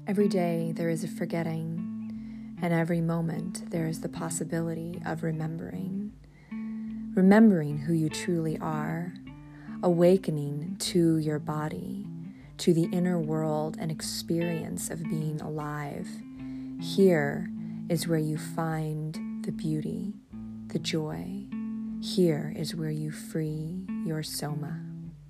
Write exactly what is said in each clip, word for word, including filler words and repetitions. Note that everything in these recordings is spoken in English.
Every day there is a forgetting, and every moment there is the possibility of remembering. Remembering who you truly are, awakening to your body, to the inner world and experience of being alive. Here is where you find the beauty, the joy. Here is where you free your soma.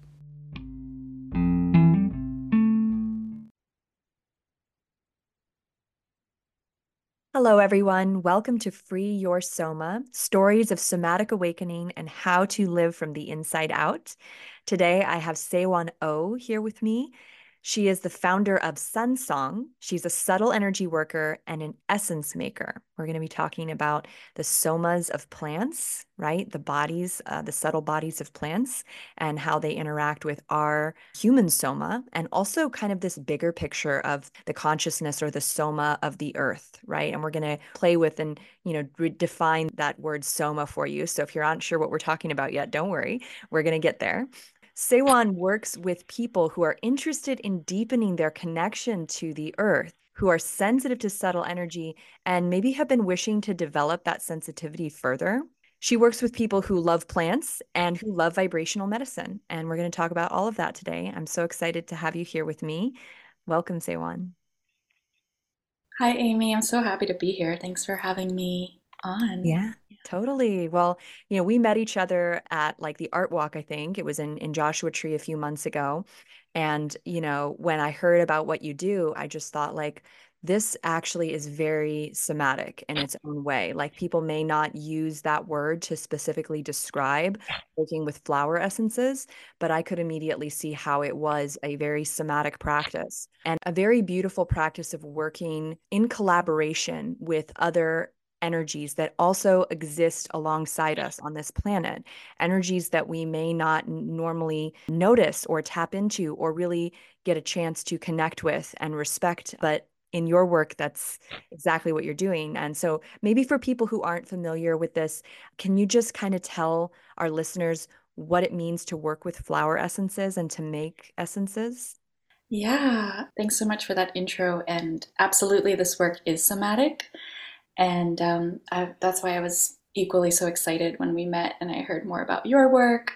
Hello, everyone. Welcome to Free Your Soma, Stories of Somatic Awakening and How to Live from the Inside Out. Today, I have Sewon Oh here with me. She is the founder of Sun Song. She's a subtle energy worker and an essence maker. We're going to be talking about the somas of plants, right? The bodies, uh, the subtle bodies of plants, and how they interact with our human soma, and also kind of this bigger picture of the consciousness or the soma of the earth, right? And we're going to play with and, you know, redefine that word soma for you. So if you're not sure what we're talking about yet, don't worry. We're going to get there. Sewon works with people who are interested in deepening their connection to the earth, who are sensitive to subtle energy, and maybe have been wishing to develop that sensitivity further. She works with people who love plants and who love vibrational medicine. And we're going to talk about all of that today. I'm so excited to have you here with me. Welcome, Sewon. Hi, Amy. I'm so happy to be here. Thanks for having me on. Yeah, totally. Well, you know, we met each other at like the art walk, I think. It was in in Joshua Tree a few months ago. And, you know, when I heard about what you do, I just thought like this actually is very somatic in its own way. Like people may not use that word to specifically describe working with flower essences, but I could immediately see how it was a very somatic practice and a very beautiful practice of working in collaboration with other energies that also exist alongside us on this planet, energies that we may not normally notice or tap into or really get a chance to connect with and respect. But in your work, that's exactly what you're doing. And so maybe for people who aren't familiar with this, can you just kind of tell our listeners what it means to work with flower essences and to make essences? Yeah, thanks so much for that intro. And absolutely, this work is somatic. And um, I, that's why I was equally so excited when we met and I heard more about your work,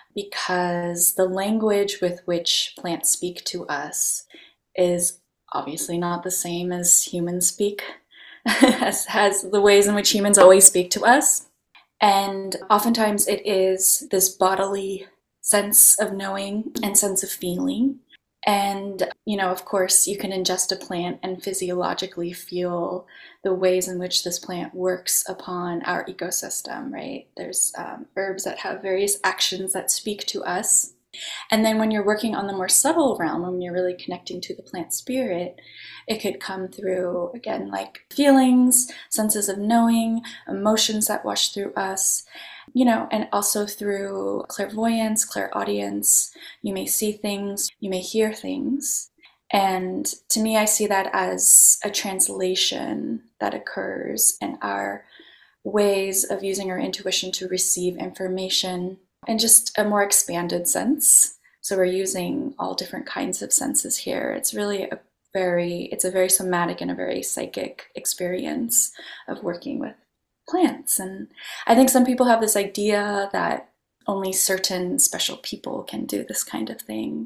because the language with which plants speak to us is obviously not the same as humans speak, as, as the ways in which humans always speak to us. And oftentimes it is this bodily sense of knowing and sense of feeling. And, you know, of course, you can ingest a plant and physiologically feel the ways in which this plant works upon our ecosystem, right? There's um, herbs that have various actions that speak to us. And then when you're working on the more subtle realm, when you're really connecting to the plant spirit, it could come through, again, like feelings, senses of knowing, emotions that wash through us, you know, and also through clairvoyance, clairaudience. You may see things, you may hear things. And to me, I see that as a translation that occurs in our ways of using our intuition to receive information in just a more expanded sense. So we're using all different kinds of senses here. It's really a very, it's a very somatic and a very psychic experience of working with plants. And I think some people have this idea that only certain special people can do this kind of thing.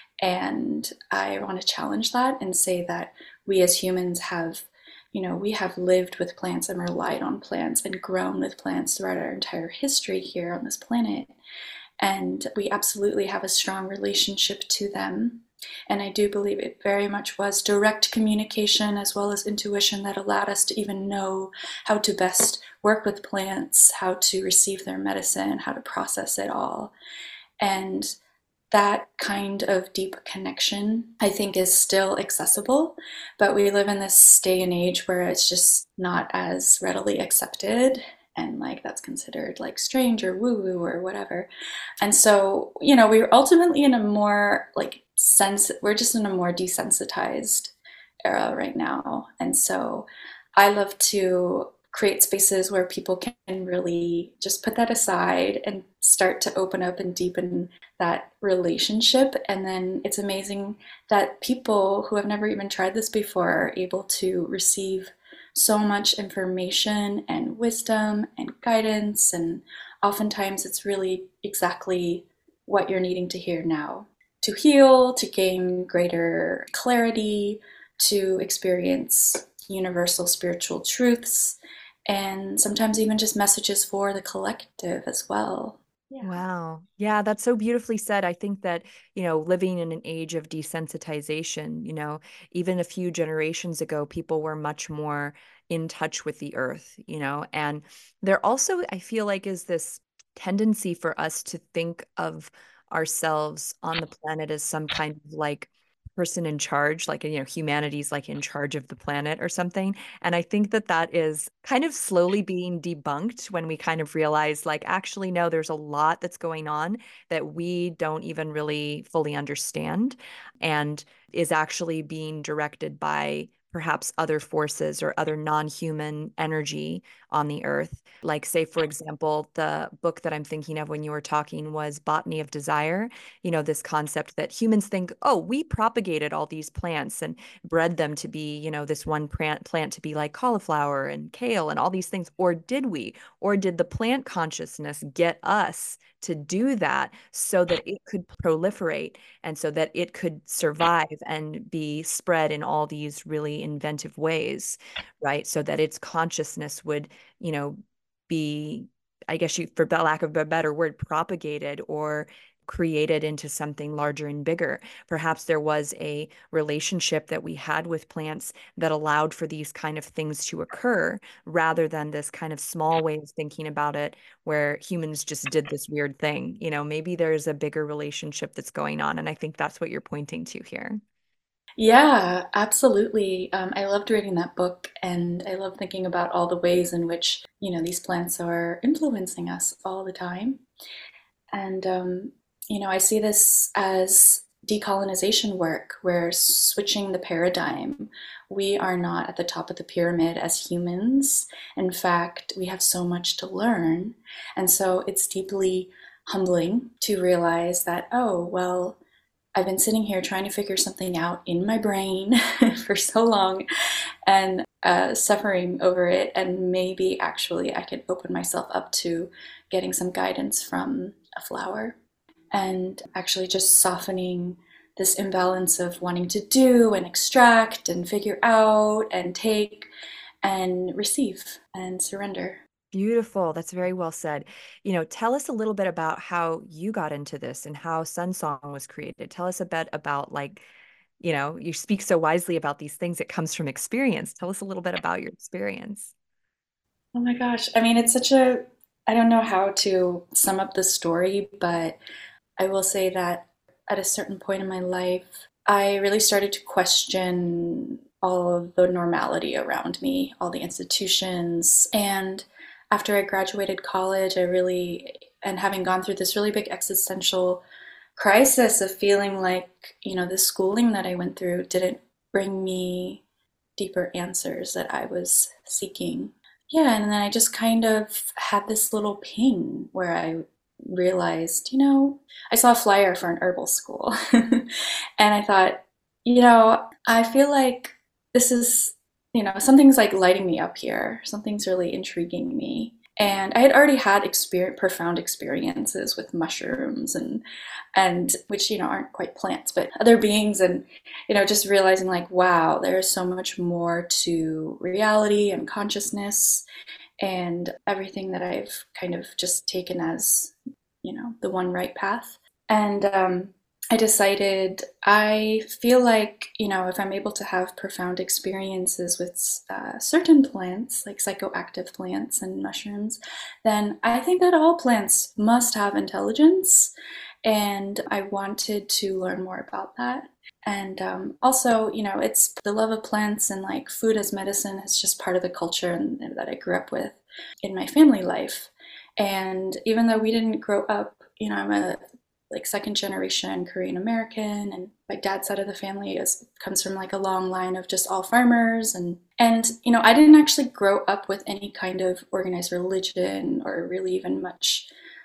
And I want to challenge that and say that we as humans have, you know, we have lived with plants and relied on plants and grown with plants throughout our entire history here on this planet. And we absolutely have a strong relationship to them. And I do believe it very much was direct communication as well as intuition that allowed us to even know how to best work with plants, how to receive their medicine, how to process it all. And that kind of deep connection, I think, is still accessible, but we live in this day and age where it's just not as readily accepted. And like that's considered like strange or woo woo or whatever. And so, you know, we're ultimately in a more like sense, we're just in a more desensitized era right now. And so I love to create spaces where people can really just put that aside and start to open up and deepen that relationship. And then it's amazing that people who have never even tried this before are able to receive so much information and wisdom and guidance. And oftentimes it's really exactly what you're needing to hear now to heal, to gain greater clarity, to experience universal spiritual truths, and sometimes even just messages for the collective as well. Yeah. Wow. Yeah, that's so beautifully said. I think that, you know, living in an age of desensitization, you know, even a few generations ago, people were much more in touch with the earth, you know, and there also, I feel like, is this tendency for us to think of ourselves on the planet as some kind of like person in charge, like, you know, humanity's like in charge of the planet or something. And I think that that is kind of slowly being debunked when we kind of realize, like, actually, no, there's a lot that's going on that we don't even really fully understand and is actually being directed by perhaps other forces or other non-human energy on the earth. Like, say, for example, the book that I'm thinking of when you were talking was Botany of Desire. You know, this concept that humans think, oh, we propagated all these plants and bred them to be, you know, this one plant plant to be like cauliflower and kale and all these things. Or did we? Or did the plant consciousness get us to do that so that it could proliferate and so that it could survive and be spread in all these really inventive ways, right? So that its consciousness would, you know, be, I guess you, for lack of a better word, propagated or created into something larger and bigger. Perhaps there was a relationship that we had with plants that allowed for these kind of things to occur rather than this kind of small way of thinking about it where humans just did this weird thing. You know, maybe there's a bigger relationship that's going on. And I think that's what you're pointing to here. Yeah, absolutely. Um, I loved reading that book, and I love thinking about all the ways in which, you know, these plants are influencing us all the time. And, um, you know, I see this as decolonization work. We're switching the paradigm. We are not at the top of the pyramid as humans. In fact, we have so much to learn. And so it's deeply humbling to realize that, oh, well, I've been sitting here trying to figure something out in my brain for so long and uh, suffering over it. And maybe actually I could open myself up to getting some guidance from a flower and actually just softening this imbalance of wanting to do and extract and figure out and take and receive and surrender. Beautiful. That's very well said. You know, tell us a little bit about how you got into this and how Sun Song was created. Tell us a bit about, like, you know, you speak so wisely about these things. It comes from experience. Tell us a little bit about your experience. Oh my gosh. I mean, it's such a, I don't know how to sum up the story, but I will say that at a certain point in my life, I really started to question all of the normality around me, all the institutions. And after I graduated college, I really, and having gone through this really big existential crisis of feeling like, you know, the schooling that I went through didn't bring me deeper answers that I was seeking. Yeah, and then I just kind of had this little ping where I realized, you know, I saw a flyer for an herbal school. And I thought, you know, I feel like this is, you know, something's like lighting me up here. Something's really intriguing me. And I had already had experience, profound experiences with mushrooms and and which, you know, aren't quite plants, but other beings, and you know, just realizing like, wow, there's so much more to reality and consciousness and everything that I've kind of just taken as, you know, the one right path. And um, I decided I feel like, you know, if I'm able to have profound experiences with uh, certain plants, like psychoactive plants and mushrooms, then I think that all plants must have intelligence. And I wanted to learn more about that. And um, also, you know, it's the love of plants and like food as medicine is just part of the culture and, and that I grew up with in my family life. And even though we didn't grow up, you know, I'm a like second generation Korean American, and my dad's side of the family is comes from like a long line of just all farmers, and and you know, I didn't actually grow up with any kind of organized religion or really even much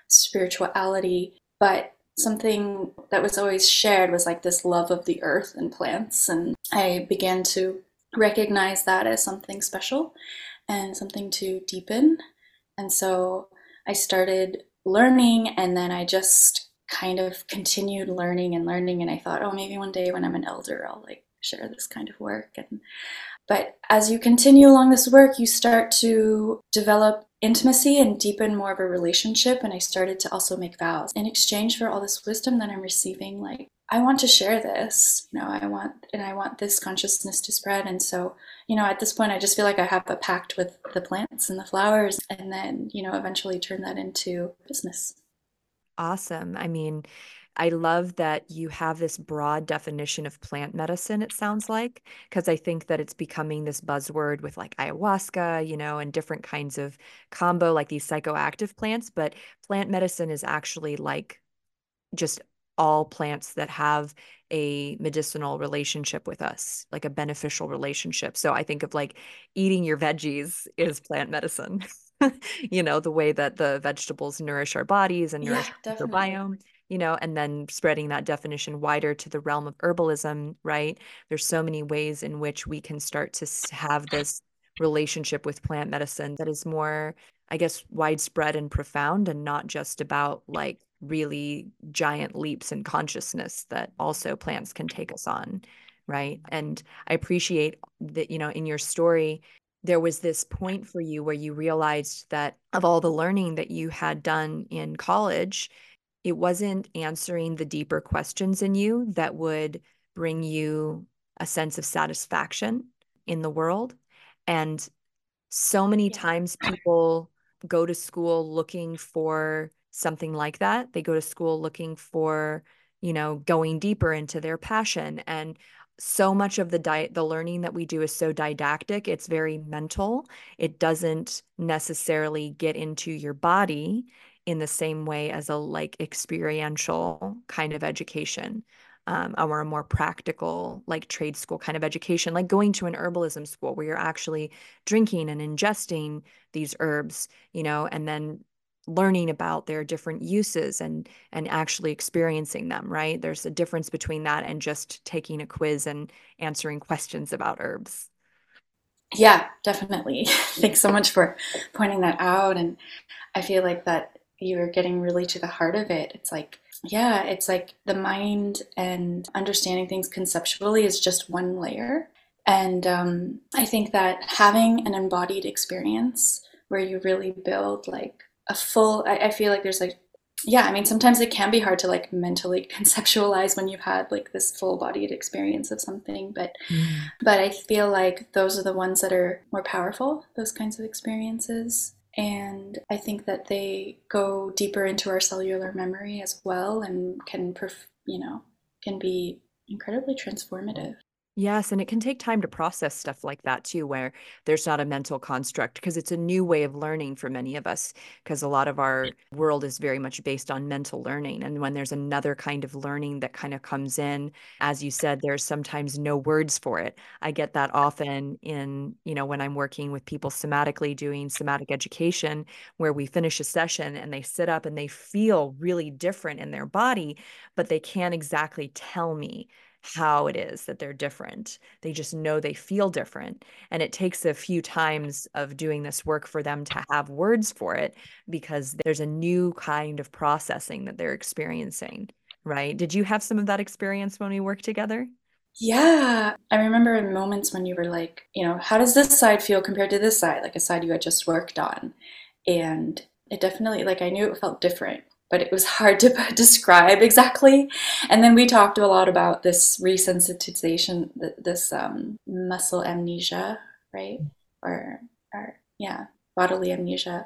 spirituality, but something that was always shared was like this love of the earth and plants. And I began to recognize that as something special and something to deepen. And so I started learning, and then I just kind of continued learning and learning. And I thought, oh, maybe one day when I'm an elder, I'll like share this kind of work. And but as you continue along this work, you start to develop intimacy and deepen more of a relationship. And I started to also make vows in exchange for all this wisdom that I'm receiving. Like, I want to share this, you know, I want, and I want this consciousness to spread. And so, you know, at this point, I just feel like I have a pact with the plants and the flowers, and then, you know, eventually turn that into business. Awesome. I mean, I love that you have this broad definition of plant medicine, it sounds like, because I think that it's becoming this buzzword with like ayahuasca, you know, and different kinds of combo, like these psychoactive plants. But plant medicine is actually like just all plants that have a medicinal relationship with us, like a beneficial relationship. So I think of like eating your veggies is plant medicine. You know, the way that the vegetables nourish our bodies and Yeah, nourish our definitely. microbiome, you know, and then spreading that definition wider to the realm of herbalism, right? There's so many ways in which we can start to have this relationship with plant medicine that is more, I guess, widespread and profound and not just about like really giant leaps in consciousness that also plants can take us on, right? And I appreciate that, you know, in your story, there was this point for you where you realized that of all the learning that you had done in college, it wasn't answering the deeper questions in you that would bring you a sense of satisfaction in the world. And so many Yeah. times people go to school looking for something like that. They go to school looking for, you know, going deeper into their passion. And so much of the diet, the learning that we do is so didactic. It's very mental. It doesn't necessarily get into your body in the same way as a like experiential kind of education. Um, or a more practical, like trade school kind of education, like going to an herbalism school where you're actually drinking and ingesting these herbs, you know, and then learning about their different uses and and actually experiencing them, right? There's a difference between that and just taking a quiz and answering questions about herbs. Yeah, definitely. Thanks so much for pointing that out. And I feel like that you're getting really to the heart of it. It's like, yeah, it's like the mind and understanding things conceptually is just one layer. And um, I think that having an embodied experience where you really build like a full, I, I feel like there's like, yeah, I mean, sometimes it can be hard to like mentally conceptualize when you've had like this full bodied experience of something, but Mm. but I feel like those are the ones that are more powerful, those kinds of experiences. And I think that they go deeper into our cellular memory as well, and can, you know, can be incredibly transformative. Yes, and it can take time to process stuff like that too, where there's not a mental construct because it's a new way of learning for many of us, because a lot of our world is very much based on mental learning. And when there's another kind of learning that kind of comes in, as you said, there's sometimes no words for it. I get that often in, you know, when I'm working with people somatically doing somatic education, where we finish a session and they sit up and they feel really different in their body, but they can't exactly tell me how it is that they're different. They just know they feel different. And it takes a few times of doing this work for them to have words for it because there's a new kind of processing that they're experiencing, right? Did you have some of that experience when we worked together? Yeah, I remember in moments when you were like, you know, how does this side feel compared to this side, like a side you had just worked on? And it definitely, like, I knew it felt different, but it was hard to describe exactly. And then we talked a lot about this resensitization, this um, muscle amnesia, right? Or, or, yeah, bodily amnesia.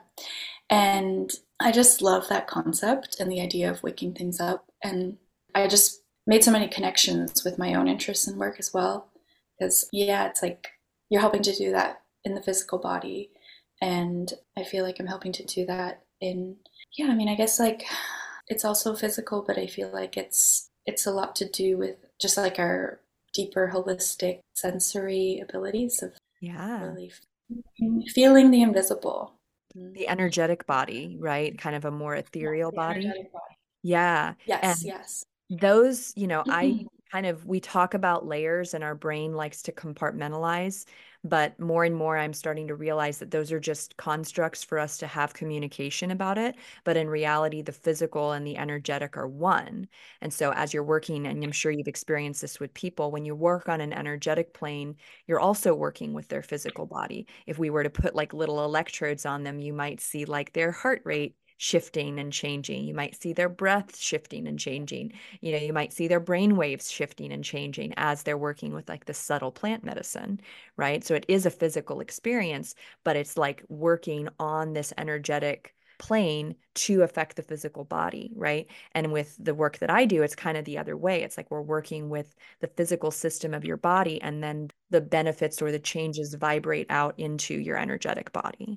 And I just love that concept and the idea of waking things up. And I just made so many connections with my own interests and work as well. Because, yeah, it's like you're helping to do that in the physical body. And I feel like I'm helping to do that in, yeah, I mean, I guess like it's also physical, but I feel like it's it's a lot to do with just like our deeper holistic sensory abilities of Yeah. really feeling the invisible. Mhm. The energetic body, right? Kind of a more Yeah, ethereal the body. energetic body. Yeah. Yes, And yes. those, you know, I kind of, we talk about layers and our brain likes to compartmentalize, but more and more I'm starting to realize that those are just constructs for us to have communication about it. But in reality, the physical and the energetic are one. And so as you're working, and I'm sure you've experienced this with people, when you work on an energetic plane, you're also working with their physical body. If we were to put like little electrodes on them, you might see like their heart rate shifting and changing. You might see their breath shifting and changing. You know, you might see their brain waves shifting and changing as they're working with like the subtle plant medicine, right? So it is a physical experience, but it's like working on this energetic plane to affect the physical body, right? And with the work that I do, it's kind of the other way. It's like we're working with the physical system of your body, and then the benefits or the changes vibrate out into your energetic body.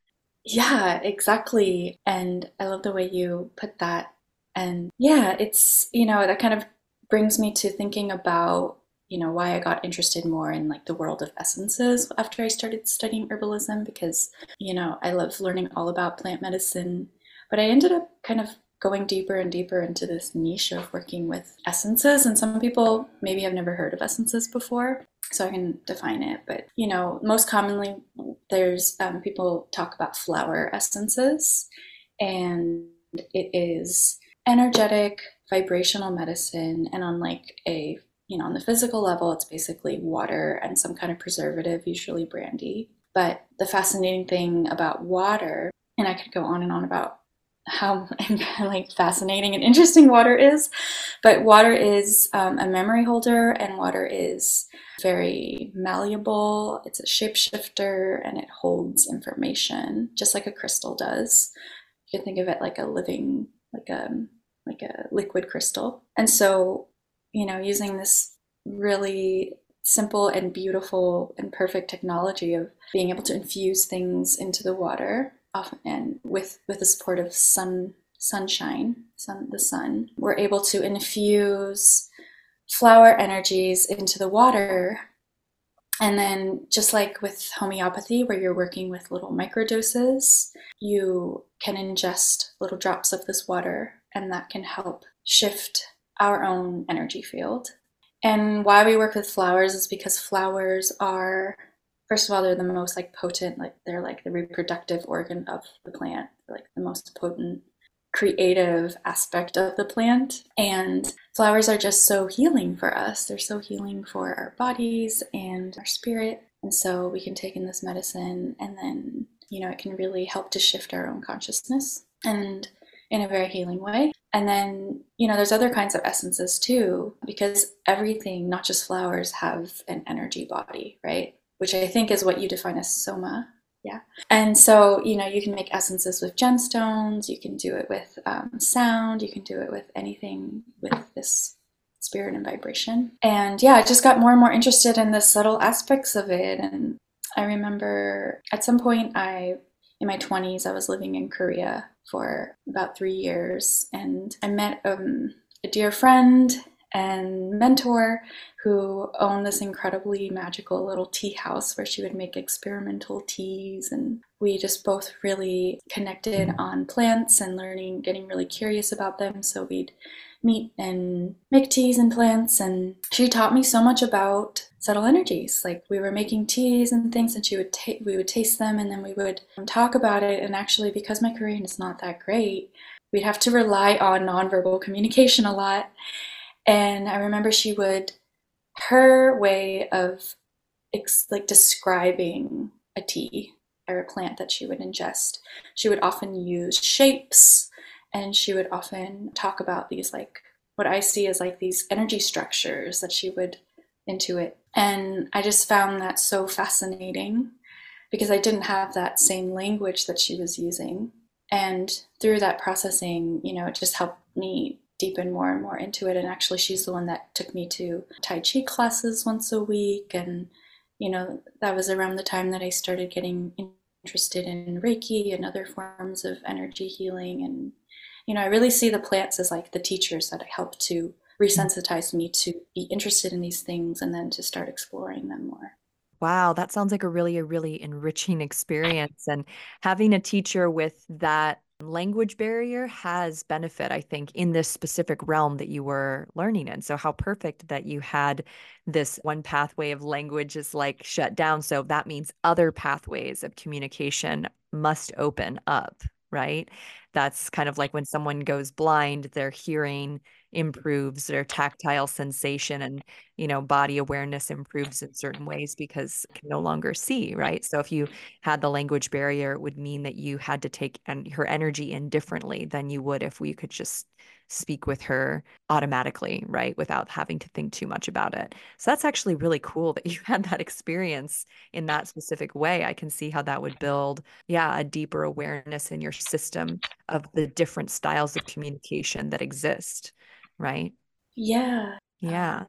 Yeah, exactly. And I love the way you put that. And yeah, it's, you know, that kind of brings me to thinking about, you know, why I got interested more in like the world of essences after I started studying herbalism because, you know, I love learning all about plant medicine, but I ended up kind of going deeper and deeper into this niche of working with essences. And some people maybe have never heard of essences before, so I can define it. But you know, most commonly, there's um, people talk about flower essences, and it is energetic, vibrational medicine. And on like a you know, on the physical level, it's basically water and some kind of preservative, usually brandy. But the fascinating thing about water, and I could go on and on about how like fascinating and interesting water is, but water is um, a memory holder, and water is very malleable. It's a shapeshifter, and it holds information just like a crystal does. You can think of it like a living, like a like a liquid crystal. And so, you know, using this really simple and beautiful and perfect technology of being able to infuse things into the water, often and with with the support of sun sunshine, sun the sun, we're able to infuse flower energies into the water. And then, just like with homeopathy, where you're working with little microdoses, you can ingest little drops of this water, and that can help shift our own energy field. And why we work with flowers is because flowers are, first of all, they're the most like potent, like they're like the reproductive organ of the plant, they're like the most potent creative aspect of the plant. And flowers are just so healing for us. They're so healing for our bodies and our spirit. And so we can take in this medicine, and then, you know, it can really help to shift our own consciousness and in a very healing way. And then, you know, there's other kinds of essences too, because everything, not just flowers, have an energy body, right? Which I think is what you define as soma. Yeah. And so, you know, you can make essences with gemstones, you can do it with um, sound, you can do it with anything with this spirit and vibration. And yeah, I just got more and more interested in the subtle aspects of it. And I remember at some point, I, in my twenties, I was living in Korea for about three years, and I met um, a dear friend and mentor who owned this incredibly magical little tea house where she would make experimental teas. And we just both really connected on plants and learning, getting really curious about them. So we'd meet and make teas and plants. And she taught me so much about subtle energies. Like we were making teas and things, and she would ta- we would taste them, and then we would talk about it. And actually, because my Korean is not that great, we'd have to rely on nonverbal communication a lot. And I remember she would, her way of ex- like describing a tea or a plant that she would ingest, she would often use shapes, and she would often talk about these, like what I see as like these energy structures that she would intuit. And I just found that so fascinating because I didn't have that same language that she was using. And through that processing, you know, it just helped me deepen more and more into it. And actually, she's the one that took me to Tai Chi classes once a week. And, you know, that was around the time that I started getting interested in Reiki and other forms of energy healing. And, you know, I really see the plants as like the teachers that help to resensitize me to be interested in these things and then to start exploring them more. Wow, that sounds like a really, a really enriching experience. And having a teacher with that language barrier has benefit, I think, in this specific realm that you were learning in. So, how perfect that you had this one pathway of language is like shut down. So, that means other pathways of communication must open up, right? That's kind of like when someone goes blind, their hearing improves, their tactile sensation and you know, body awareness improves in certain ways because it can no longer see, right? So if you had the language barrier, it would mean that you had to take and her energy in differently than you would if we could just speak with her automatically, right? Without having to think too much about it. So that's actually really cool that you had that experience in that specific way. I can see how that would build, yeah, a deeper awareness in your system of the different styles of communication that exist, right? Yeah. Yeah. Um,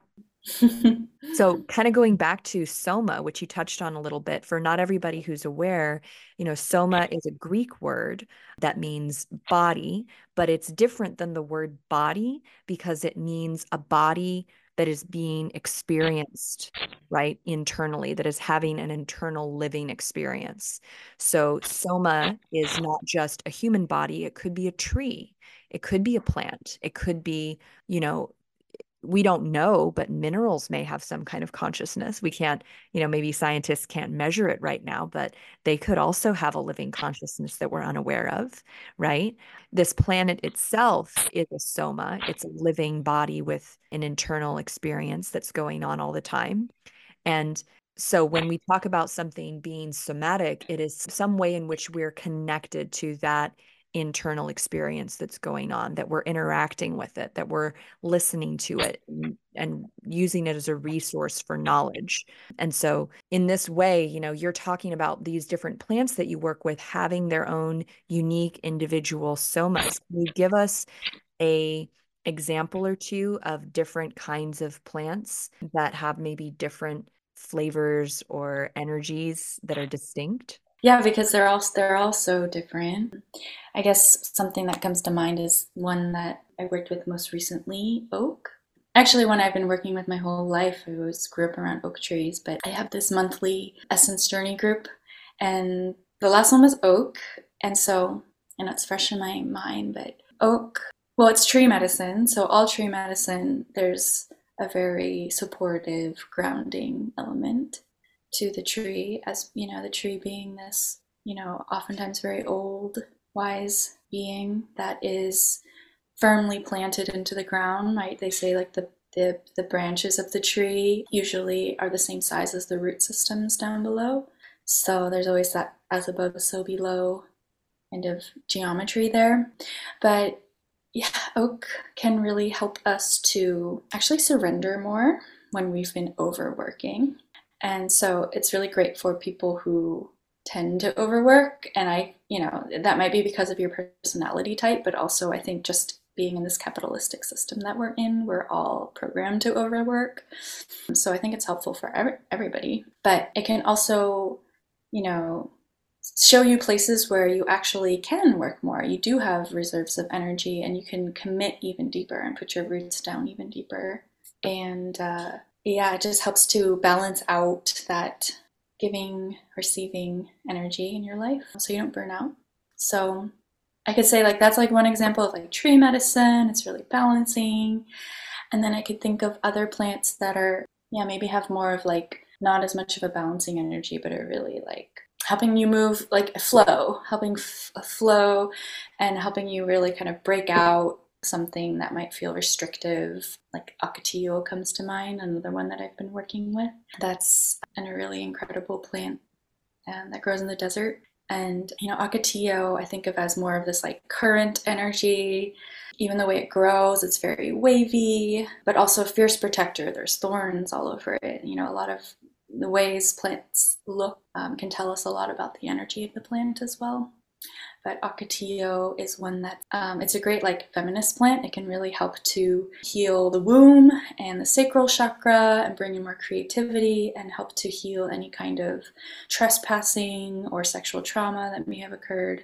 So, kind of going back to soma, which you touched on a little bit, for not everybody who's aware, you know, soma is a Greek word that means body, but it's different than the word body because it means a body that is being experienced, right, internally, that is having an internal living experience. So, soma is not just a human body, it could be a tree, it could be a plant, it could be, you know, we don't know, but minerals may have some kind of consciousness. We can't, you know, maybe scientists can't measure it right now, but they could also have a living consciousness that we're unaware of, right? This planet itself is a soma, it's a living body with an internal experience that's going on all the time. And so when we talk about something being somatic, it is some way in which we're connected to that internal experience that's going on, that we're interacting with it, that we're listening to it and, and using it as a resource for knowledge. And so in this way, you know, you're talking about these different plants that you work with having their own unique individual somas. Can you give us a example or two of different kinds of plants that have maybe different flavors or energies that are distinct? yeah, because they're all they're all so different. I guess something that comes to mind is one that I worked with most recently, oak. Actually, one I've been working with my whole life. I was grew up around oak trees, but I have this monthly essence journey group, and the last one was oak, and so and it's fresh in my mind. But oak, well, it's tree medicine, so all tree medicine, there's a very supportive, grounding element to the tree, as you know, the tree being this, you know, oftentimes very old, wise being that is firmly planted into the ground, right? They say like the the, the branches of the tree usually are the same size as the root systems down below. So there's always that as above, so below kind of geometry there. But yeah, oak can really help us to actually surrender more when we've been overworking. And so it's really great for people who tend to overwork. And I, you know, that might be because of your personality type, but also I think just being in this capitalistic system that we're in, we're all programmed to overwork. So I think it's helpful for every, everybody. But it can also, you know, show you places where you actually can work more. You do have reserves of energy and you can commit even deeper and put your roots down even deeper. And uh, yeah, it just helps to balance out that giving, receiving energy in your life so you don't burn out. So I could say like that's like one example of like tree medicine. It's really balancing. And then I could think of other plants that are, yeah, maybe have more of like not as much of a balancing energy, but are really like helping you move like a flow, helping f- a flow and helping you really kind of break out something that might feel restrictive. Like Ocotillo comes to mind, another one that I've been working with. That's a really incredible plant um, that grows in the desert. And, you know, Ocotillo I think of as more of this like current energy. Even the way it grows, it's very wavy, but also a fierce protector. There's thorns all over it. You know, a lot of the ways plants look um, can tell us a lot about the energy of the plant as well. But Ocotillo is one that um, it's a great like feminist plant. It can really help to heal the womb and the sacral chakra and bring in more creativity and help to heal any kind of trespassing or sexual trauma that may have occurred,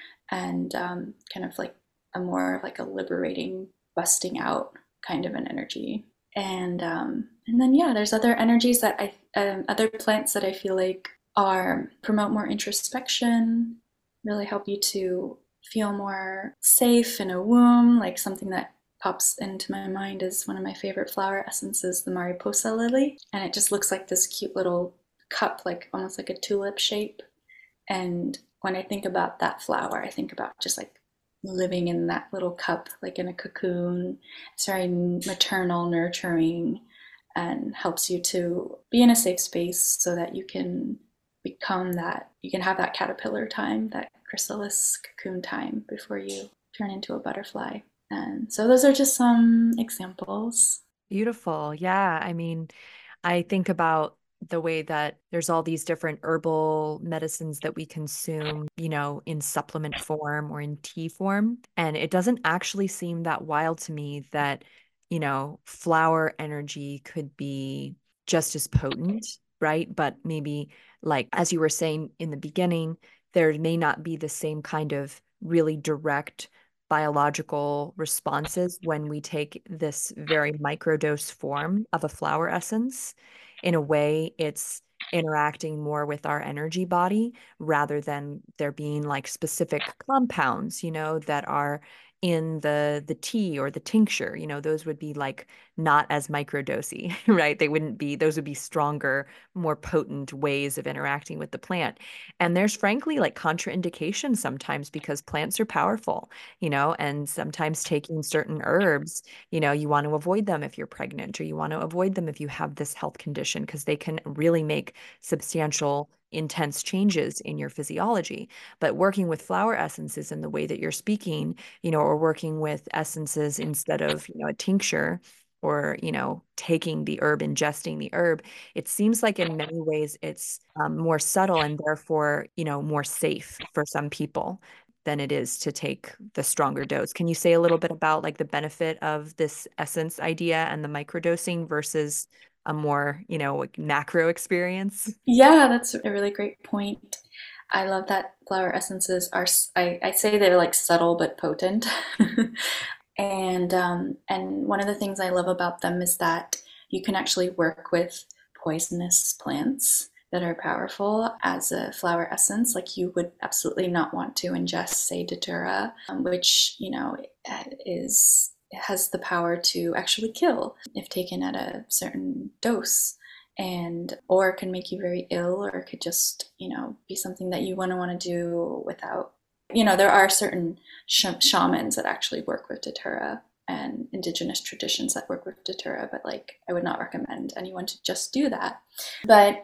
and um, kind of like a more like a liberating, busting out kind of an energy. And um, and then yeah, there's other energies that I um, other plants that I feel like are promote more introspection, really help you to feel more safe in a womb. Like something that pops into my mind is one of my favorite flower essences, the Mariposa lily, and it just looks like this cute little cup, like almost like a tulip shape. And when I think about that flower, I think about just like living in that little cup, like in a cocoon. It's very maternal, nurturing, and helps you to be in a safe space so that you can become that, you can have that caterpillar time, that chrysalis cocoon time before you turn into a butterfly. And so those are just some examples. Beautiful. Yeah. I mean, I think about the way that there's all these different herbal medicines that we consume, you know, in supplement form or in tea form. And it doesn't actually seem that wild to me that, you know, flower energy could be just as potent, right? But maybe, like, as you were saying in the beginning, there may not be the same kind of really direct biological responses when we take this very microdose form of a flower essence. In a way, it's interacting more with our energy body rather than there being like specific compounds, you know, that are in the the tea or the tincture. You know, those would be like not as microdosy, right? They wouldn't be, those would be stronger, more potent ways of interacting with the plant. And there's frankly like contraindications sometimes because plants are powerful, you know, and sometimes taking certain herbs, you know, you want to avoid them if you're pregnant, or you want to avoid them if you have this health condition, because they can really make substantial, intense changes in your physiology. But working with flower essences in the way that you're speaking, you know, or working with essences instead of, you know, a tincture, or, you know, taking the herb, ingesting the herb, it seems like in many ways it's um, more subtle and therefore, you know, more safe for some people than it is to take the stronger dose. Can you say a little bit about like the benefit of this essence idea and the microdosing versus a more, you know, like macro experience? Yeah, that's a really great point. I love that flower essences are, I, I say they're like subtle but potent. And um, and one of the things I love about them is that you can actually work with poisonous plants that are powerful as a flower essence. Like you would absolutely not want to ingest, say, datura, um, which you know is has the power to actually kill if taken at a certain dose, and or it can make you very ill, or it could just you know be something that you wouldn't want to do without. You know, there are certain sh- shamans that actually work with datura and indigenous traditions that work with datura, but like I would not recommend anyone to just do that. But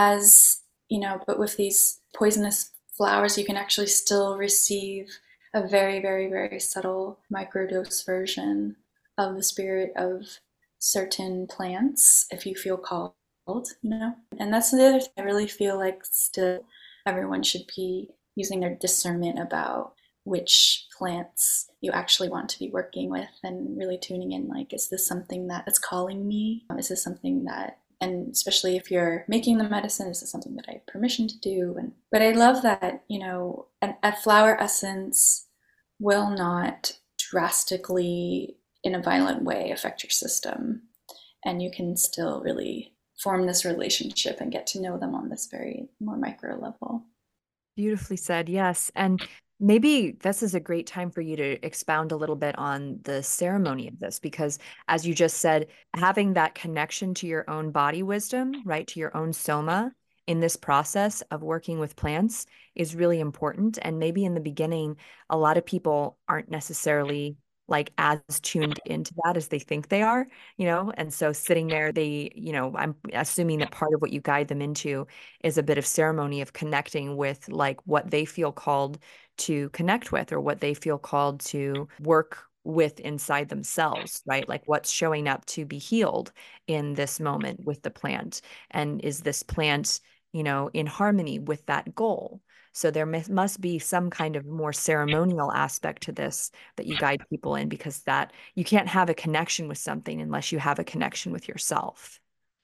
as you know, but with these poisonous flowers, you can actually still receive a very, very, very subtle microdose version of the spirit of certain plants if you feel called, you know? And that's the other thing I really feel like still everyone should be using their discernment about which plants you actually want to be working with and really tuning in like, is this something that is calling me? Is this something that, and especially if you're making the medicine, is this something that I have permission to do? And but I love that, you know, an, a flower essence will not drastically in a violent way affect your system. And you can still really form this relationship and get to know them on this very more micro level. Beautifully said, yes. And maybe this is a great time for you to expound a little bit on the ceremony of this, because as you just said, having that connection to your own body wisdom, right, to your own soma in this process of working with plants is really important. And maybe in the beginning, a lot of people aren't necessarily like as tuned into that as they think they are, you know? And so sitting there, they, you know, I'm assuming that part of what you guide them into is a bit of ceremony of connecting with like what they feel called to connect with, or what they feel called to work with inside themselves, right? Like what's showing up to be healed in this moment with the plant. And is this plant, you know, in harmony with that goal? So there must be some kind of more ceremonial aspect to this that you guide people in, because that you can't have a connection with something unless you have a connection with yourself.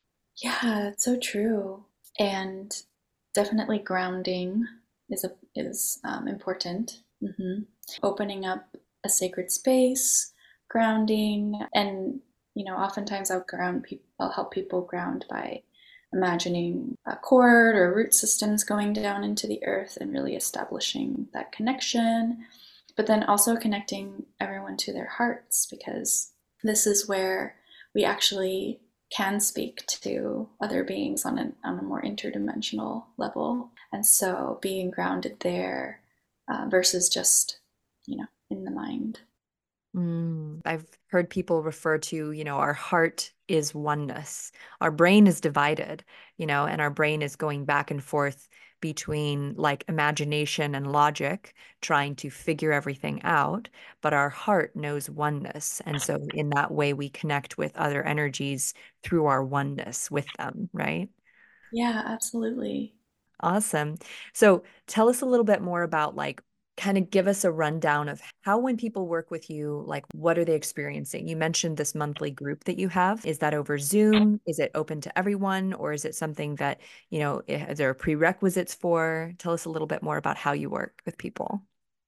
Yeah, it's so true. And definitely grounding is a, is um, important. Hmm Opening up a sacred space, grounding, and you know, oftentimes I'll ground people, I'll help people ground by imagining a cord or root systems going down into the earth and really establishing that connection, but then also connecting everyone to their hearts, because this is where we actually can speak to other beings on, an, on a more interdimensional level. And so being grounded there uh, versus just, you know, in the mind. Mm, I've heard people refer to, you know, our heart is oneness. Our brain is divided, you know, and our brain is going back and forth between like imagination and logic, trying to figure everything out. But our heart knows oneness. And so in that way, we connect with other energies through our oneness with them, right? Yeah, absolutely. Awesome. So tell us a little bit more about like, kind of give us a rundown of how when people work with you, like what are they experiencing? You mentioned this monthly group that you have. Is that over Zoom? Is it open to everyone? Or is it something that, you know, i- there are prerequisites for? Tell us a little bit more about how you work with people.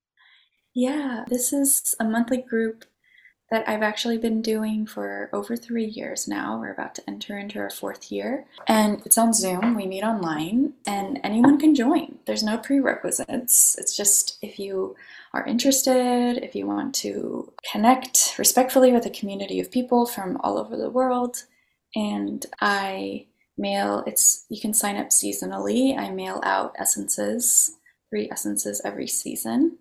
Yeah, this is a monthly group that I've actually been doing for over three years now. We're about to enter into our fourth year. And it's on Zoom, we meet online, and anyone can join. There's no prerequisites. It's just if you are interested, if you want to connect respectfully with a community of people from all over the world. And I mail, it's, you can sign up seasonally. I mail out essences, three essences every season.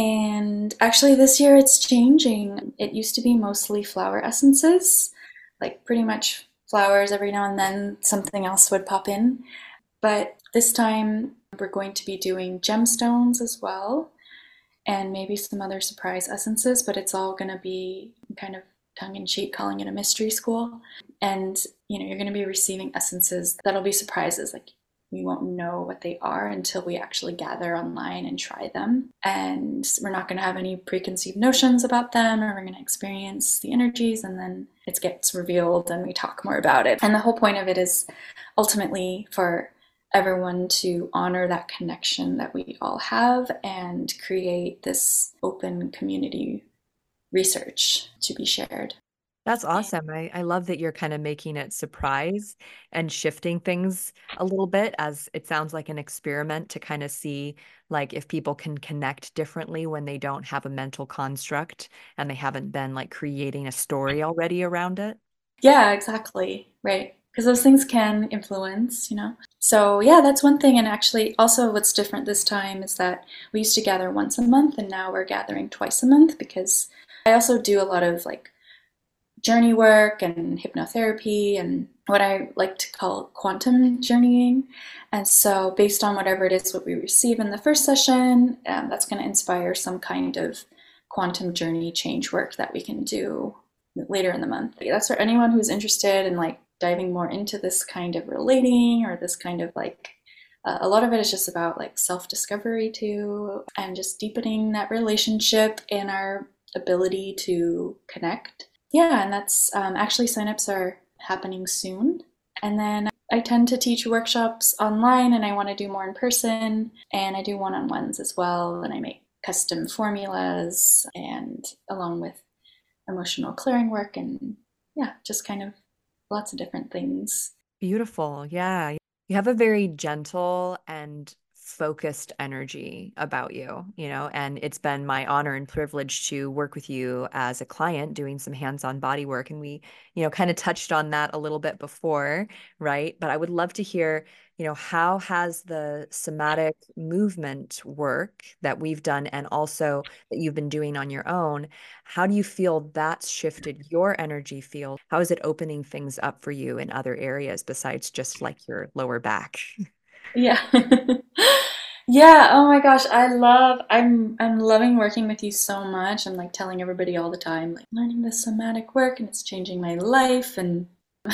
And actually, this year it's changing. It used to be mostly flower essences, like pretty much flowers. Every now and then something else would pop in. But this time we're going to be doing gemstones as well, and maybe some other surprise essences, but it's all going to be kind of tongue in cheek, calling it a mystery school. And you know, you're going to be receiving essences that'll be surprises. Like we won't know what they are until we actually gather online and try them. And we're not going to have any preconceived notions about them, or we're going to experience the energies, and then it gets revealed and we talk more about it. And the whole point of it is ultimately for everyone to honor that connection that we all have and create this open community research to be shared. That's awesome. I, I love that you're kind of making it surprise and shifting things a little bit as it sounds like an experiment to kind of see like if people can connect differently when they don't have a mental construct and they haven't been like creating a story already around it. Yeah, exactly. Right. Because those things can influence, you know. So, yeah, that's one thing. And actually, also, what's different this time is that we used to gather once a month, and now we're gathering twice a month because I also do a lot of like journey work and hypnotherapy and what I like to call quantum journeying. And so, based on whatever it is what we receive in the first session, um, that's going to inspire some kind of quantum journey change work that we can do later in the month. That's for anyone who's interested in like diving more into this kind of relating or this kind of like uh, a lot of it is just about like self-discovery too, and just deepening that relationship and our ability to connect. Yeah, and that's um, actually signups are happening soon. And then I tend to teach workshops online, and I want to do more in person, and I do one-on-ones as well, and I make custom formulas and along with emotional clearing work, and yeah, just kind of lots of different things. Beautiful. Yeah. You have a very gentle and focused energy about you, you know, and it's been my honor and privilege to work with you as a client doing some hands-on body work. And we, you know, kind of touched on that a little bit before, right? But I would love to hear, you know, how has the somatic movement work that we've done and also that you've been doing on your own, how do you feel that's shifted your energy field? How is it opening things up for you in other areas besides just like your lower back? Yeah. Yeah, oh my gosh, I love I'm I'm loving working with you so much. I'm like telling everybody all the time, like learning this somatic work and it's changing my life, and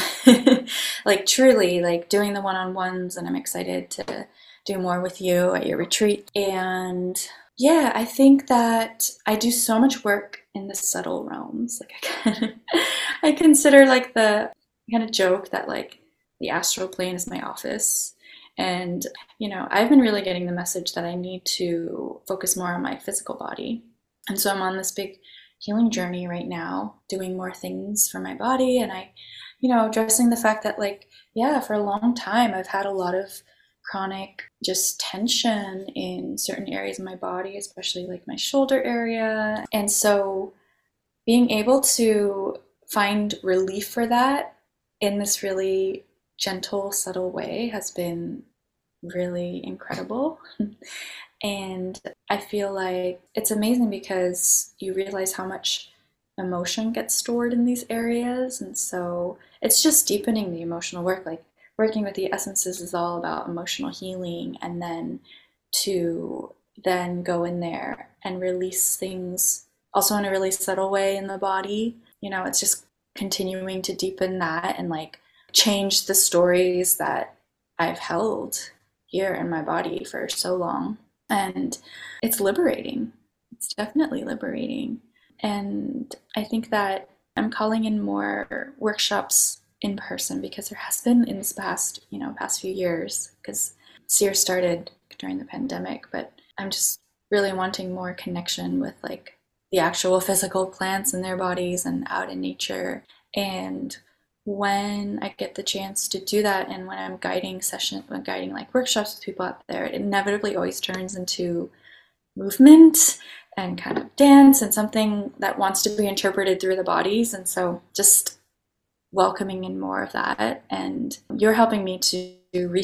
like truly like doing the one-on-ones, and I'm excited to do more with you at your retreat. And yeah, I think that I do so much work in the subtle realms. Like I kind of I consider like the kind of joke that like the astral plane is my office. And you know, I've been really getting the message that I need to focus more on my physical body. And so I'm on this big healing journey right now, doing more things for my body. And I, you know, addressing the fact that, like, yeah, for a long time, I've had a lot of chronic just tension in certain areas of my body, especially like my shoulder area. And so being able to find relief for that in this really gentle, subtle way has been really incredible. And I feel like it's amazing because you realize how much emotion gets stored in these areas. And so it's just deepening the emotional work. Like working with the essences is all about emotional healing, and then to then go in there and release things also in a really subtle way in the body. You know, it's just continuing to deepen that and like change the stories that I've held here in my body for so long. And it's liberating. It's definitely liberating. And I think that I'm calling in more workshops in person because there has been in this past, you know, past few years, because SEER started during the pandemic, but I'm just really wanting more connection with like the actual physical plants in their bodies and out in nature. And when I get the chance to do that, and when I'm guiding session, when guiding like workshops with people out there, it inevitably always turns into movement and kind of dance and something that wants to be interpreted through the bodies. And so just welcoming in more of that. And you're helping me to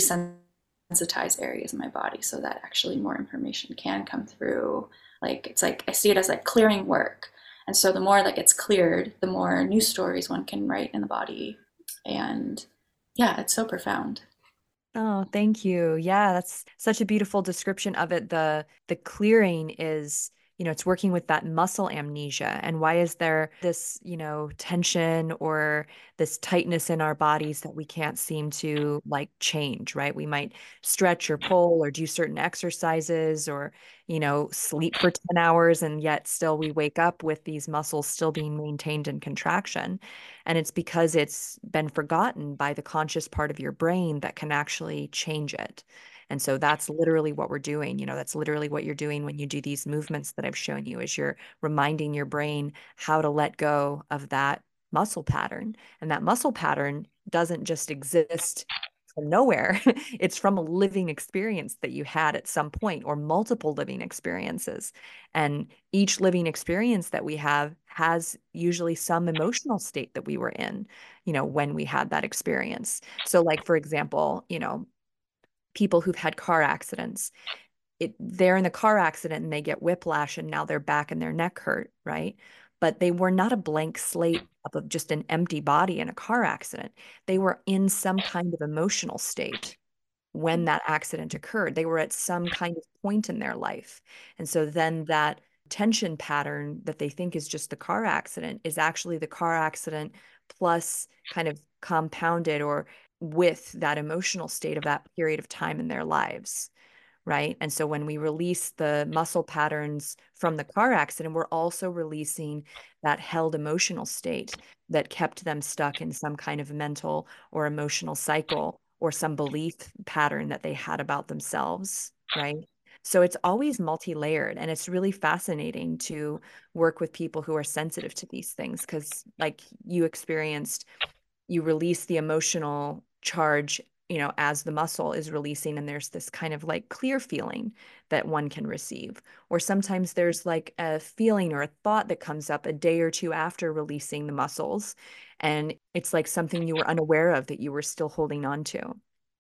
resensitize areas of my body so that actually more information can come through. Like it's like I see it as like clearing work. And so the more that gets cleared, the more new stories one can write in the body. And yeah, it's so profound. Oh, thank you. Yeah, that's such a beautiful description of it. The the clearing is, you know, it's working with that muscle amnesia. And why is there this, you know, tension or this tightness in our bodies that we can't seem to like change, right? We might stretch or pull or do certain exercises or, you know, sleep for ten hours, and yet still we wake up with these muscles still being maintained in contraction. And it's because it's been forgotten by the conscious part of your brain that can actually change it. And so that's literally what we're doing. You know, that's literally what you're doing when you do these movements that I've shown you, is you're reminding your brain how to let go of that muscle pattern. And that muscle pattern doesn't just exist from nowhere. It's from a living experience that you had at some point, or multiple living experiences. And each living experience that we have has usually some emotional state that we were in, you know, when we had that experience. So, like, for example, you know, people who've had car accidents, it they're in the car accident and they get whiplash and now their back and their neck hurt, right? But they were not a blank slate of just an empty body in a car accident. They were in some kind of emotional state when that accident occurred. They were at some kind of point in their life. And so then that tension pattern that they think is just the car accident is actually the car accident plus kind of compounded or with that emotional state of that period of time in their lives. Right. And so when we release the muscle patterns from the car accident, we're also releasing that held emotional state that kept them stuck in some kind of mental or emotional cycle or some belief pattern that they had about themselves. Right. So it's always multi-layered, and it's really fascinating to work with people who are sensitive to these things because, like you experienced, you release the emotional charge, you know, as the muscle is releasing, and there's this kind of like clear feeling that one can receive. Or sometimes there's like a feeling or a thought that comes up a day or two after releasing the muscles, and it's like something you were unaware of that you were still holding on to.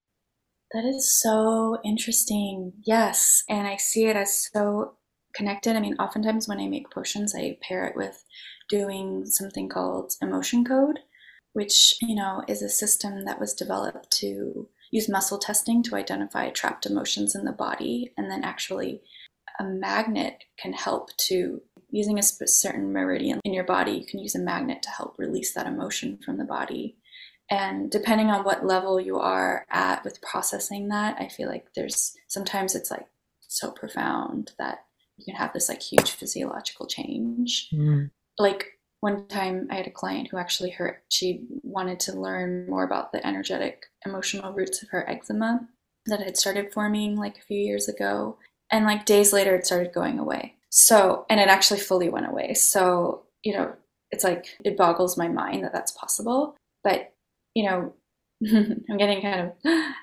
That is so interesting. Yes. And I see it as so connected. I mean, oftentimes when I make potions, I pair it with doing something called emotion code, which, you know, is a system that was developed to use muscle testing to identify trapped emotions in the body. And then actually, a magnet can help to, using a certain meridian in your body, you can use a magnet to help release that emotion from the body. And depending on what level you are at with processing that, I feel like there's sometimes it's like so profound that you can have this like huge physiological change. Mm. Like one time I had a client who actually hurt, she wanted to learn more about the energetic emotional roots of her eczema that had started forming like a few years ago. And like days later, it started going away. So, and it actually fully went away. So you know, it's like it boggles my mind that that's possible. But, you know, I'm getting kind of,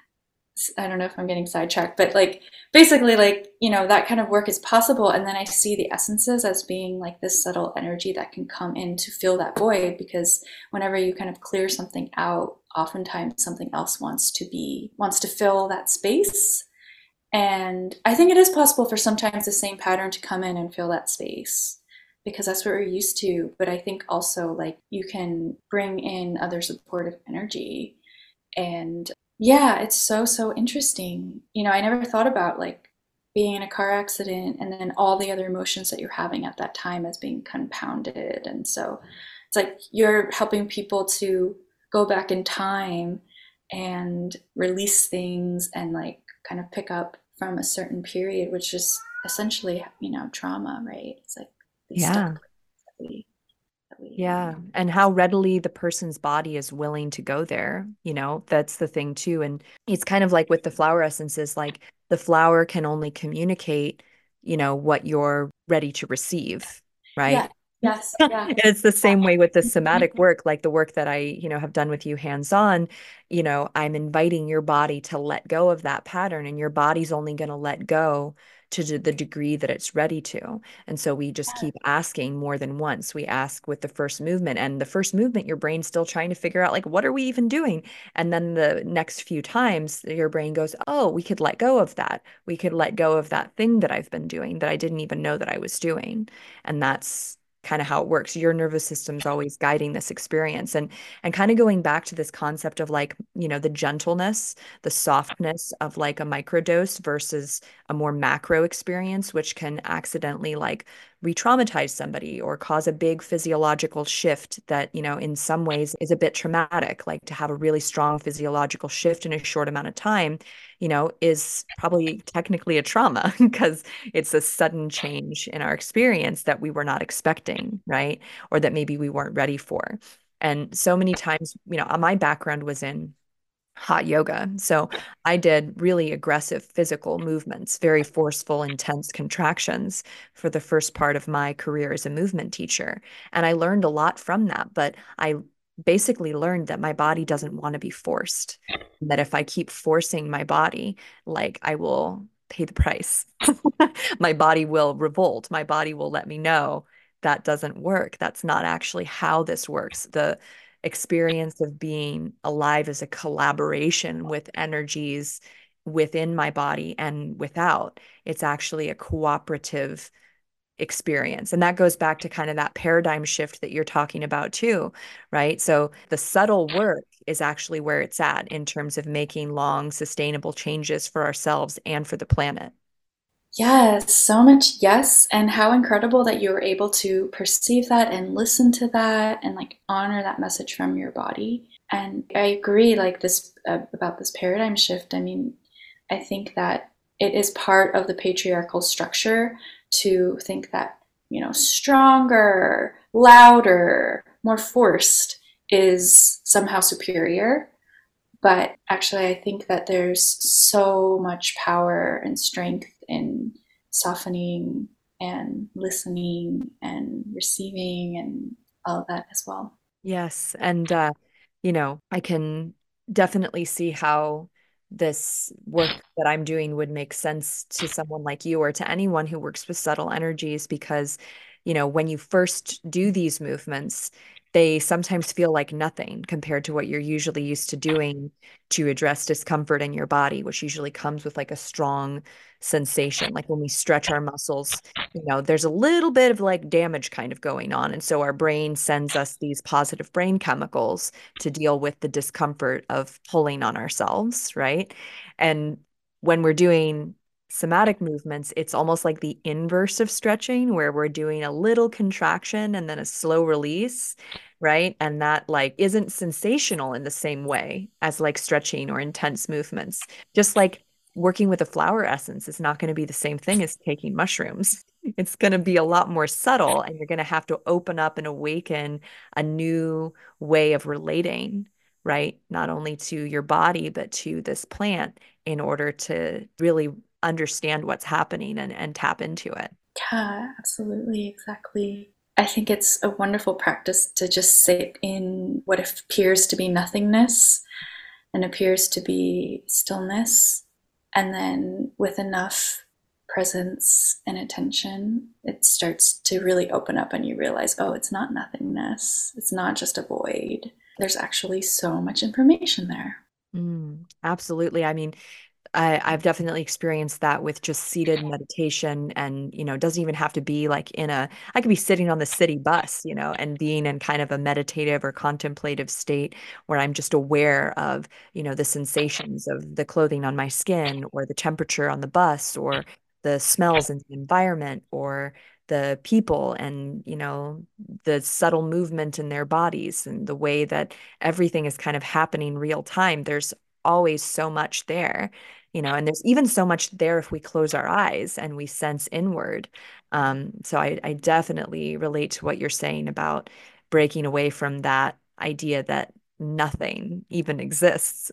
I don't know if I'm getting sidetracked, but like basically, like, you know, that kind of work is possible. And then I see the essences as being like this subtle energy that can come in to fill that void, because whenever you kind of clear something out, oftentimes something else wants to be, wants to fill that space. And I think it is possible for sometimes the same pattern to come in and fill that space because that's what we're used to. But I think also like you can bring in other supportive energy. And yeah, it's so, so interesting. You know, I never thought about like being in a car accident and then all the other emotions that you're having at that time as being compounded. And so it's like you're helping people to go back in time and release things and like kind of pick up from a certain period, which is essentially, you know, trauma, right? It's like these stuck Yeah. places that we, that we, Yeah. um, And how readily the person's body is willing to go there, you know, that's the thing too. And it's kind of like with the flower essences, like the flower can only communicate, you know, what you're ready to receive, yeah, right? yes, yeah. And it's the same way with the somatic work, like the work that I, you know, have done with you hands-on, you know, I'm inviting your body to let go of that pattern, and your body's only going to let go to the degree that it's ready to. And so we just keep asking more than once. We ask with the first movement, and the first movement, your brain's still trying to figure out, like, what are we even doing? And then the next few times, your brain goes, oh, we could let go of that. We could let go of that thing that I've been doing that I didn't even know that I was doing. And that's kind of how it works. Your nervous system's always guiding this experience. And and kind of going back to this concept of like, you know, the gentleness, the softness of like a microdose versus a more macro experience, which can accidentally like re-traumatize somebody or cause a big physiological shift that, you know, in some ways is a bit traumatic. Like to have a really strong physiological shift in a short amount of time, you know, is probably technically a trauma because it's a sudden change in our experience that we were not expecting, right? Or that maybe we weren't ready for. And so many times, you know, my background was in hot yoga. So I did really aggressive physical movements, very forceful, intense contractions for the first part of my career as a movement teacher. And I learned a lot from that, but I basically learned that my body doesn't want to be forced. That if I keep forcing my body, like I will pay the price. My body will revolt. My body will let me know that doesn't work. That's not actually how this works. The experience of being alive as a collaboration with energies within my body and without. It's actually a cooperative experience. And that goes back to kind of that paradigm shift that you're talking about too, right? So the subtle work is actually where it's at in terms of making long, sustainable changes for ourselves and for the planet. Yes, so much yes. And how incredible that you were able to perceive that and listen to that and like honor that message from your body. And I agree, like this uh, about this paradigm shift. I mean, I think that it is part of the patriarchal structure to think that, you know, stronger, louder, more forced is somehow superior. But actually, I think that there's so much power and strength in softening and listening and receiving and all of that as well. Yes. And, uh, you know, I can definitely see how this work that I'm doing would make sense to someone like you or to anyone who works with subtle energies because, you know, when you first do these movements, they sometimes feel like nothing compared to what you're usually used to doing to address discomfort in your body, which usually comes with like a strong sensation. Like when we stretch our muscles, you know, there's a little bit of like damage kind of going on. And so our brain sends us these positive brain chemicals to deal with the discomfort of pulling on ourselves, right? And when we're doing somatic movements, it's almost like the inverse of stretching, where we're doing a little contraction and then a slow release, right? And that like isn't sensational in the same way as like stretching or intense movements. Just like working with a flower essence is not going to be the same thing as taking mushrooms. It's going to be a lot more subtle, and you're going to have to open up and awaken a new way of relating, right? Not only to your body, but to this plant in order to really understand what's happening and, and tap into it. Yeah, absolutely, exactly. I think it's a wonderful practice to just sit in what appears to be nothingness and appears to be stillness. And then with enough presence and attention, it starts to really open up and you realize, oh, it's not nothingness. It's not just a void. There's actually so much information there. Mm, absolutely. I mean, I, I've definitely experienced that with just seated meditation and, you know, it doesn't even have to be like in a, I could be sitting on the city bus, you know, and being in kind of a meditative or contemplative state where I'm just aware of, you know, the sensations of the clothing on my skin or the temperature on the bus or the smells in the environment or the people and, you know, the subtle movement in their bodies and the way that everything is kind of happening real time. There's always so much there, you know, and there's even so much there if we close our eyes and we sense inward. Um, so I, I definitely relate to what you're saying about breaking away from that idea that nothing even exists.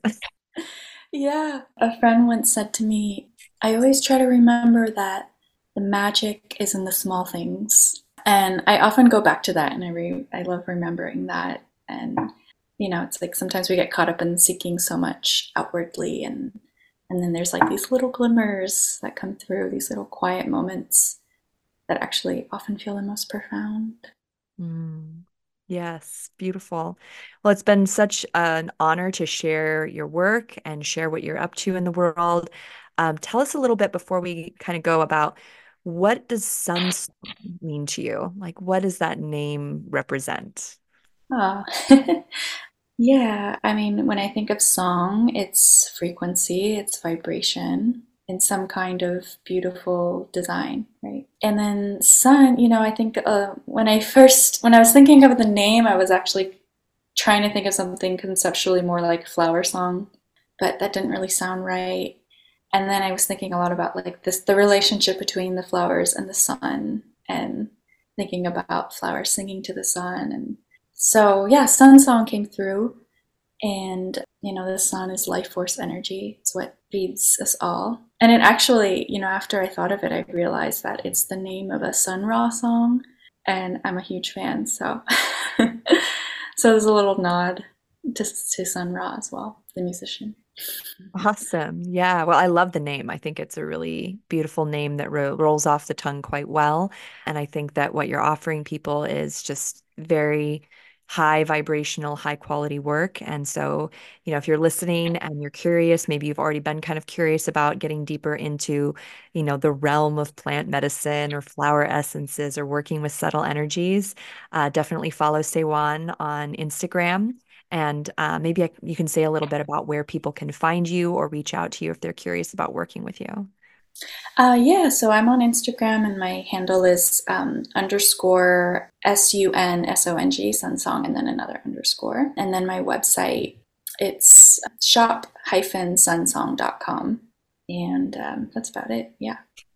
Yeah. A friend once said to me, I always try to remember that the magic is in the small things. And I often go back to that and I re- I love remembering that. And you know, it's like sometimes we get caught up in seeking so much outwardly and and then there's like these little glimmers that come through, these little quiet moments that actually often feel the most profound. Mm. Yes, beautiful. Well, it's been such an honor to share your work and share what you're up to in the world. Um, tell us a little bit before we kind of go about what does Sunsong mean to you? Like, what does that name represent? Oh, yeah. I mean, when I think of song, it's frequency, it's vibration in some kind of beautiful design, right? And then sun, you know, I think uh, when I first, when I was thinking of the name, I was actually trying to think of something conceptually more like flower song, but that didn't really sound right. And then I was thinking a lot about like this, the relationship between the flowers and the sun, and thinking about flowers singing to the sun. And so, yeah, sun song came through. And, you know, the sun is life force energy. It's what feeds us all. And it actually, you know, after I thought of it, I realized that it's the name of a Sun Ra song. And I'm a huge fan. So, so there's a little nod to, to Sun Ra as well, the musician. Awesome. Yeah. Well, I love the name. I think it's a really beautiful name that ro rolls off the tongue quite well. And I think that what you're offering people is just very high vibrational, high quality work. And so, you know, if you're listening and you're curious, maybe you've already been kind of curious about getting deeper into, you know, the realm of plant medicine or flower essences or working with subtle energies, uh, definitely follow Seiwan on Instagram. And uh, maybe I, you can say a little bit about where people can find you or reach out to you if they're curious about working with you. Uh, yeah, so I'm on Instagram and my handle is um, underscore S U N S O N G, Sunsong, and then another underscore. And then my website, it's shop sunsong dot com. And um, that's about it. Yeah.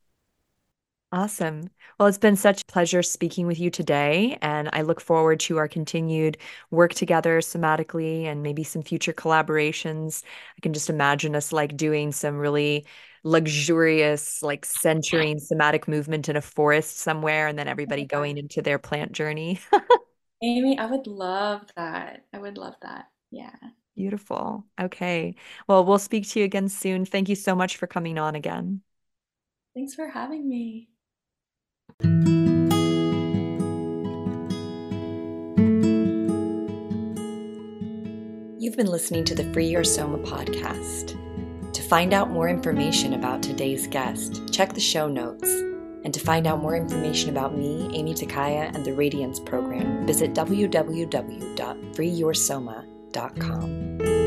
Awesome. Well, it's been such a pleasure speaking with you today, and I look forward to our continued work together somatically and maybe some future collaborations. I can just imagine us like doing some really luxurious, like centering somatic movement in a forest somewhere, and then everybody going into their plant journey. Amy, I would love that. I would love that. Yeah. Beautiful. Okay. Well, we'll speak to you again soon. Thank you so much for coming on again. Thanks for having me. You've been listening to the Free Your Soma podcast. To find out more information about today's guest, check the show notes. And to find out more information about me, Amy Takaya, and the Radiance program, visit w w w dot free your soma dot com.